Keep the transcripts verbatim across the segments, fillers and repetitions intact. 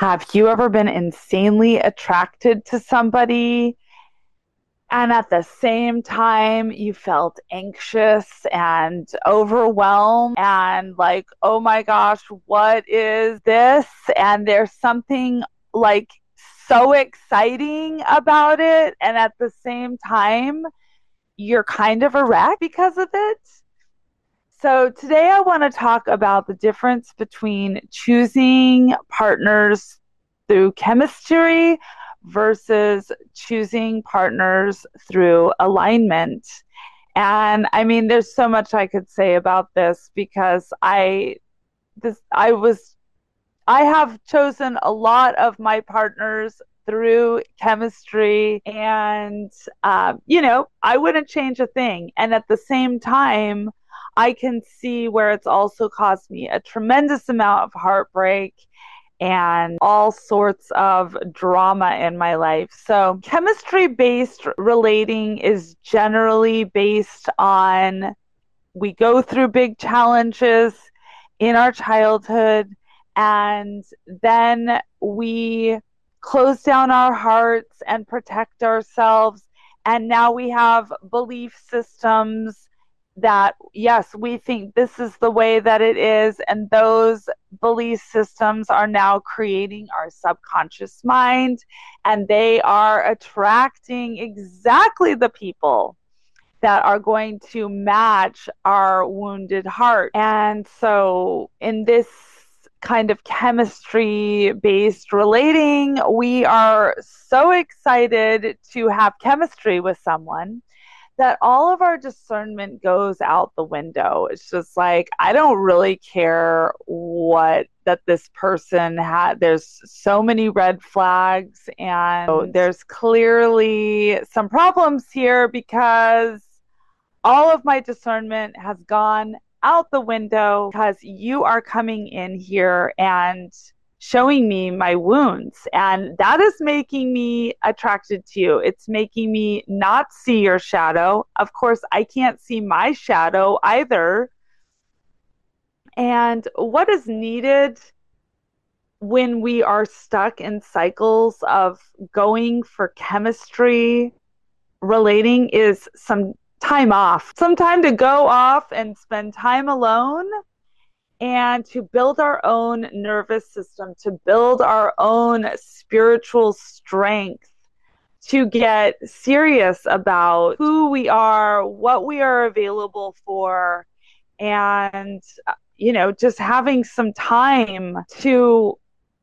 Have you ever been insanely attracted to somebody and at the same time you felt anxious and overwhelmed and like, oh my gosh, what is this? And there's something like so exciting about it. And at the same time, you're kind of a wreck because of it. So, today I want to talk about the difference between choosing partners through chemistry versus choosing partners through alignment. And I mean, there's so much I could say about this because I this I was I have chosen a lot of my partners through chemistry, and um, you know, I wouldn't change a thing. And at the same time, I can see where it's also caused me a tremendous amount of heartbreak and all sorts of drama in my life. So, chemistry based relating is generally based on we go through big challenges in our childhood, and then we close down our hearts and protect ourselves. And now we have belief systems that, yes, we think this is the way that it is. And those belief systems are now creating our subconscious mind, and they are attracting exactly the people that are going to match our wounded heart. And so, in this kind of chemistry based relating, we are so excited to have chemistry with someone that all of our discernment goes out the window. It's just like, I don't really care what that this person had. There's so many red flags, and there's clearly some problems here because all of my discernment has gone out the window because you are coming in here and showing me my wounds. And that is making me attracted to you. It's making me not see your shadow. Of course, I can't see my shadow either. And what is needed when we are stuck in cycles of going for chemistry relating is some time off, some time to go off and spend time alone and to build our own nervous system, to build our own spiritual strength, to get serious about who we are, what we are available for, and, you know, just having some time to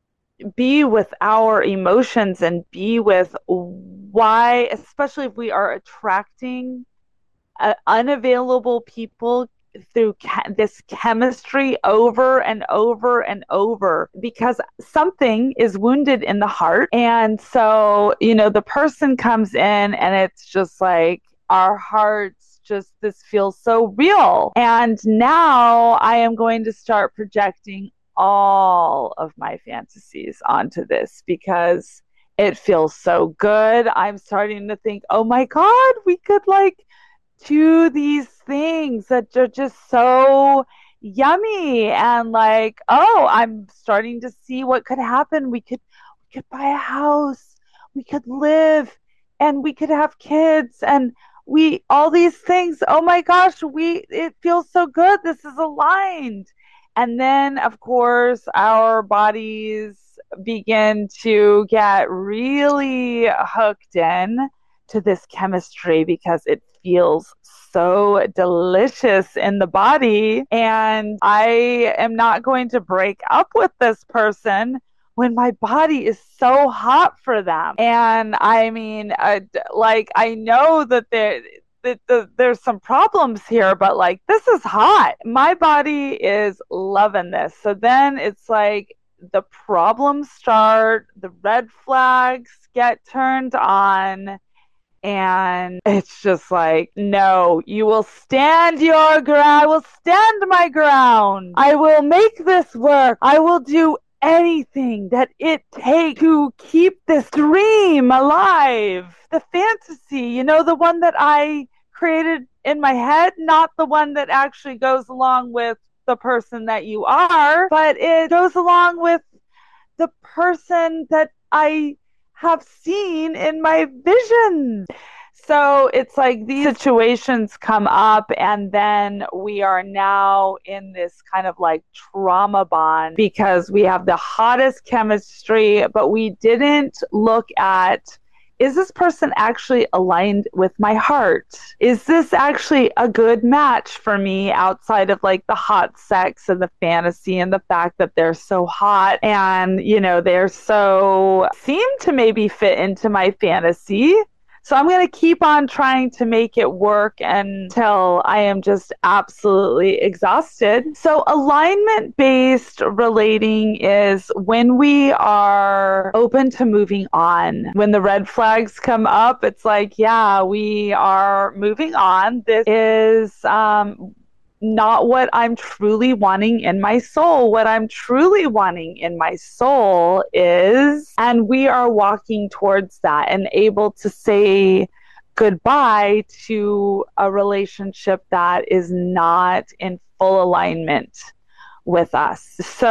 be with our emotions and be with why, especially if we are attracting uh, unavailable people through ca- this chemistry over and over and over, because something is wounded in the heart. And so, you know, the person comes in and it's just like our hearts just, this feels so real. And now I am going to start projecting all of my fantasies onto this because it feels so good. I'm starting to think, oh my God, we could like do these things that are just so yummy. And like, oh, I'm starting to see what could happen. We could we could buy a house, we could live, and we could have kids, and we all these things. Oh my gosh, we it feels so good. This is aligned. And then of course our bodies begin to get really hooked in to this chemistry because it feels so delicious in the body. And I am not going to break up with this person when my body is so hot for them. And I mean, uh, like, I know that there, that the, there's some problems here, but like, this is hot. My body is loving this. So then it's like, the problems start, the red flags get turned on, and it's just like, no, you will stand your ground. I will stand my ground. I will make this work. I will do anything that it takes to keep this dream alive. The fantasy, you know, the one that I created in my head, not the one that actually goes along with the person that you are, but it goes along with the person that I have seen in my vision. So it's like these situations come up, and then we are now in this kind of like trauma bond because we have the hottest chemistry, but we didn't look at, is this person actually aligned with my heart? Is this actually a good match for me outside of like the hot sex and the fantasy and the fact that they're so hot and, you know, they're so, seem to maybe fit into my fantasy. So I'm going to keep on trying to make it work until I am just absolutely exhausted. So alignment-based relating is when we are open to moving on. When the red flags come up, it's like, yeah, we are moving on. This is um, not what I'm truly wanting in my soul. What I'm truly wanting in my soul is, and we are walking towards that and able to say goodbye to a relationship that is not in full alignment with us.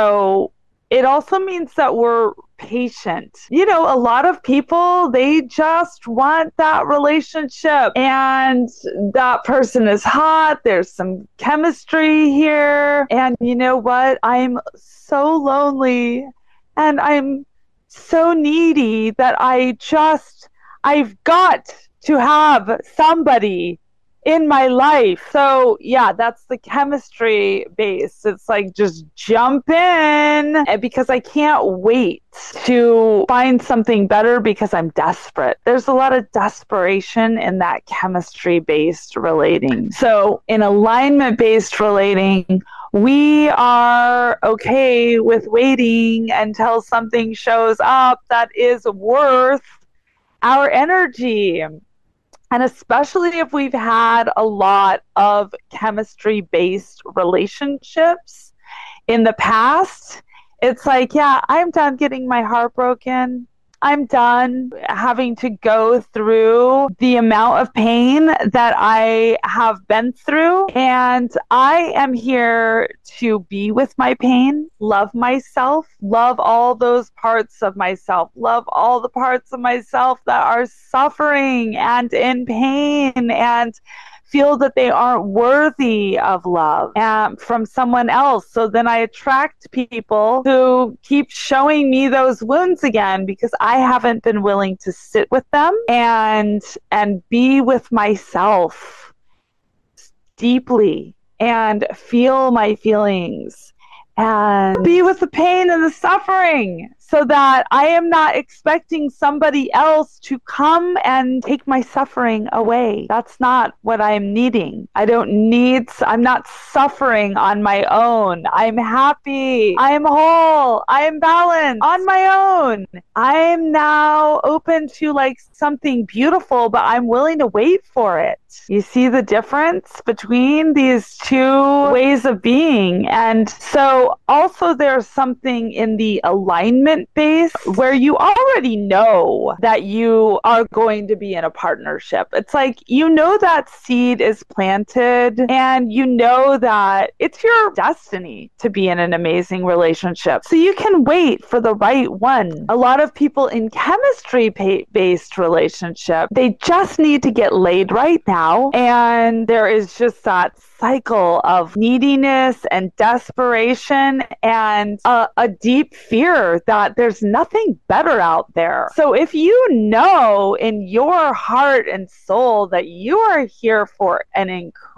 So it also means that we're patient. You know, a lot of people, they just want that relationship and that person is hot. There's some chemistry here. And you know what? I'm so lonely and I'm so needy that I just, I've got to have somebody in my life. So yeah, that's the chemistry base. It's like just jump in, because I can't wait to find something better because I'm desperate. There's a lot of desperation in that chemistry based relating. So in alignment based relating, we are okay with waiting until something shows up that is worth our energy. And especially if we've had a lot of chemistry-based relationships in the past, it's like, yeah, I'm done getting my heart broken. I'm done having to go through the amount of pain that I have been through. And I am here to be with my pain, love myself, love all those parts of myself, love all the parts of myself that are suffering and in pain and feel that they aren't worthy of love um, from someone else. So then I attract people who keep showing me those wounds again because I haven't been willing to sit with them and and be with myself deeply and feel my feelings and be with the pain and the suffering, so that I am not expecting somebody else to come and take my suffering away. That's not what I'm needing. I don't need, I'm not suffering on my own. I'm happy. I'm whole. I'm balanced on my own. I'm now open to like something beautiful, but I'm willing to wait for it. You see the difference between these two ways of being? And so also there's something in the alignment base where you already know that you are going to be in a partnership. It's like, you know, that seed is planted and you know that it's your destiny to be in an amazing relationship. So you can wait for the right one. A lot of people in chemistry based relationship, they just need to get laid right now. And there is just that cycle of neediness and desperation and a, a deep fear that there's nothing better out there. So if you know in your heart and soul that you are here for an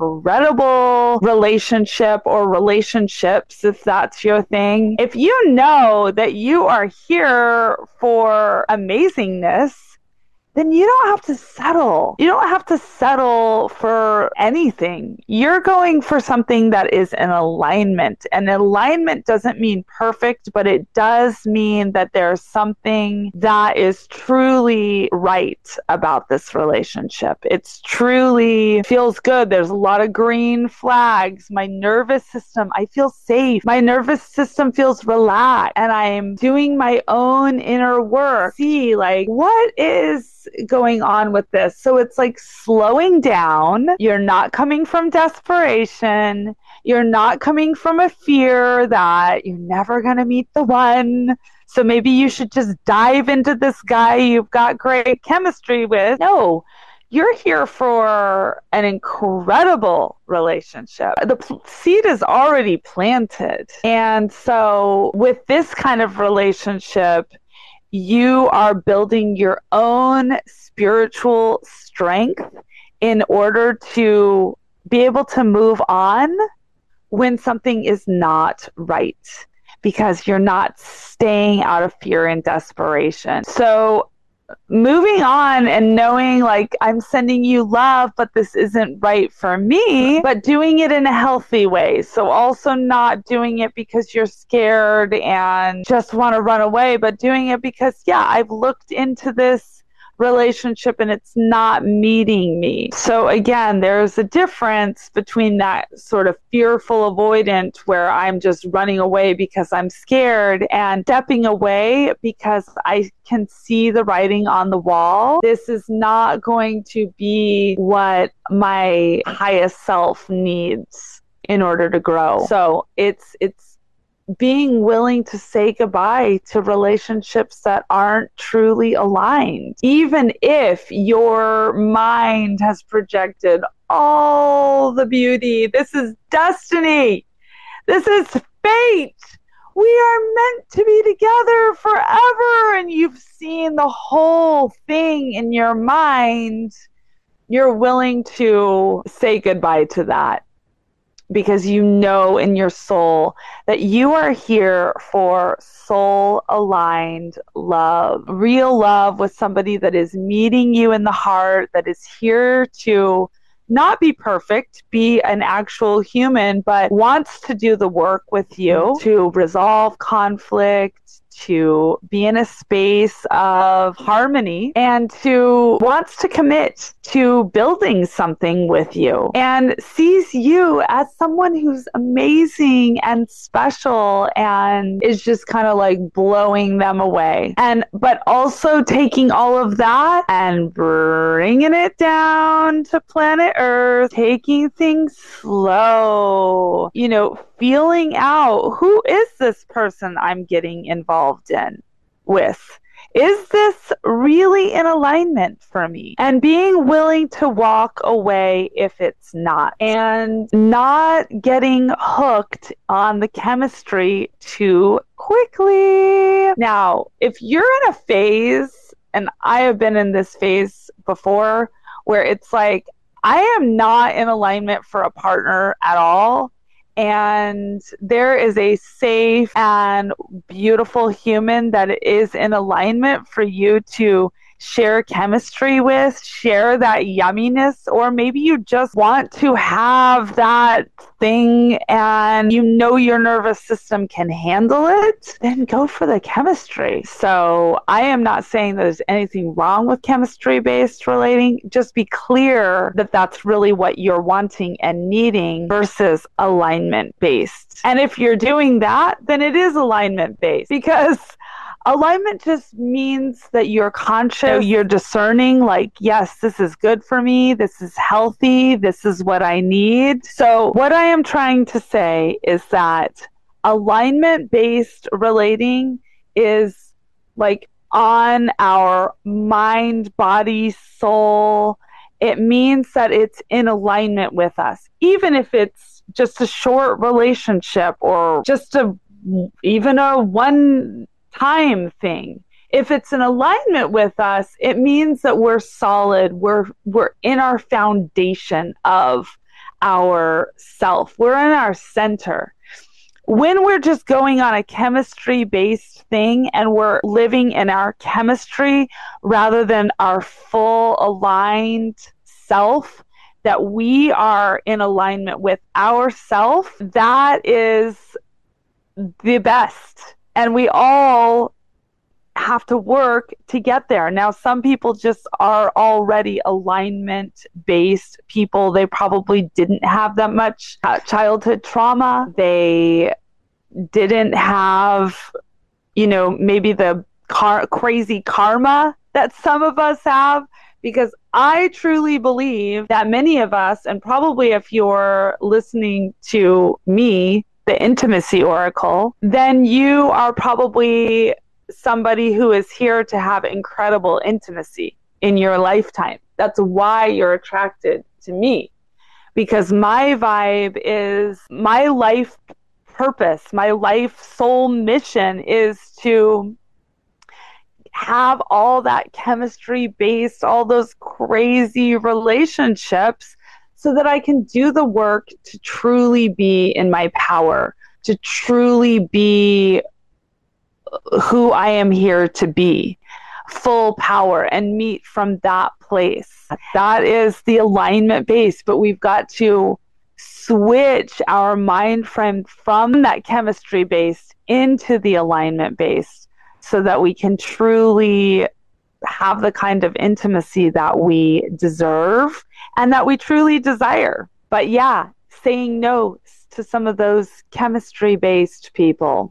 incredible relationship or relationships, if that's your thing, if you know that you are here for amazingness, then you don't have to settle. You don't have to settle for anything. You're going for something that is in alignment. And alignment doesn't mean perfect, but it does mean that there's something that is truly right about this relationship. It's truly feels good. There's a lot of green flags. My nervous system, I feel safe. My nervous system feels relaxed. And I'm doing my own inner work. See, like, what is going on with this? So it's like slowing down. You're not coming from desperation. You're not coming from a fear that you're never going to meet the one. So maybe you should just dive into this guy you've got great chemistry with. No, you're here for an incredible relationship. The pl- seed is already planted. And so with this kind of relationship, you are building your own spiritual strength in order to be able to move on when something is not right, because you're not staying out of fear and desperation. So moving on and knowing, like, I'm sending you love, but this isn't right for me, but doing it in a healthy way. So also not doing it because you're scared and just want to run away, but doing it because, yeah, I've looked into this relationship and it's not meeting me. So again, there's a difference between that sort of fearful avoidant where I'm just running away because I'm scared, and stepping away because I can see the writing on the wall. This is not going to be what my highest self needs in order to grow. So it's it's being willing to say goodbye to relationships that aren't truly aligned, even if your mind has projected all the beauty. This is destiny. This is fate. We are meant to be together forever. And you've seen the whole thing in your mind. You're willing to say goodbye to that, because you know in your soul that you are here for soul-aligned love, real love with somebody that is meeting you in the heart, that is here to not be perfect, be an actual human, but wants to do the work with you to resolve conflict, to be in a space of harmony, and to wants to commit to building something with you, and sees you as someone who's amazing and special, and is just kind of like blowing them away. And but also taking all of that and bringing it down to planet Earth, taking things slow, you know, feeling out, who is this person I'm getting involved in with? Is this really in alignment for me? And being willing to walk away if it's not, and not getting hooked on the chemistry too quickly. Now, if you're in a phase, and I have been in this phase before, where it's like, I am not in alignment for a partner at all, and there is a safe and beautiful human that is in alignment for you to share chemistry with, share that yumminess, or maybe you just want to have that thing and you know your nervous system can handle it, then go for the chemistry. So I am not saying that there's anything wrong with chemistry-based relating. Just be clear that that's really what you're wanting and needing versus alignment-based. And if you're doing that, then it is alignment-based, because alignment just means that you're conscious, you're discerning, like, yes, this is good for me, this is healthy, this is what I need. So what I am trying to say is that alignment-based relating is like on our mind, body, soul. It means that it's in alignment with us, even if it's just a short relationship or just a even a one time thing. If it's in alignment with us, it means that we're solid. We're we're in our foundation of our self. We're in our center. When we're just going on a chemistry-based thing and we're living in our chemistry rather than our full aligned self, that we are in alignment with ourself, that is the best. And we all have to work to get there. Now, some people just are already alignment-based people. They probably didn't have that much uh, childhood trauma. They didn't have, you know, maybe the car- crazy karma that some of us have. Because I truly believe that many of us, and probably if you're listening to me, the Intimacy Oracle, then you are probably somebody who is here to have incredible intimacy in your lifetime. That's why you're attracted to me, because my vibe is my life purpose, my life soul mission is to have all that chemistry based, all those crazy relationships, so that I can do the work to truly be in my power, to truly be who I am here to be, full power, and meet from that place. That is the alignment base, but we've got to switch our mind frame from that chemistry based into the alignment based, so that we can truly have the kind of intimacy that we deserve and that we truly desire. But yeah, saying no to some of those chemistry based people.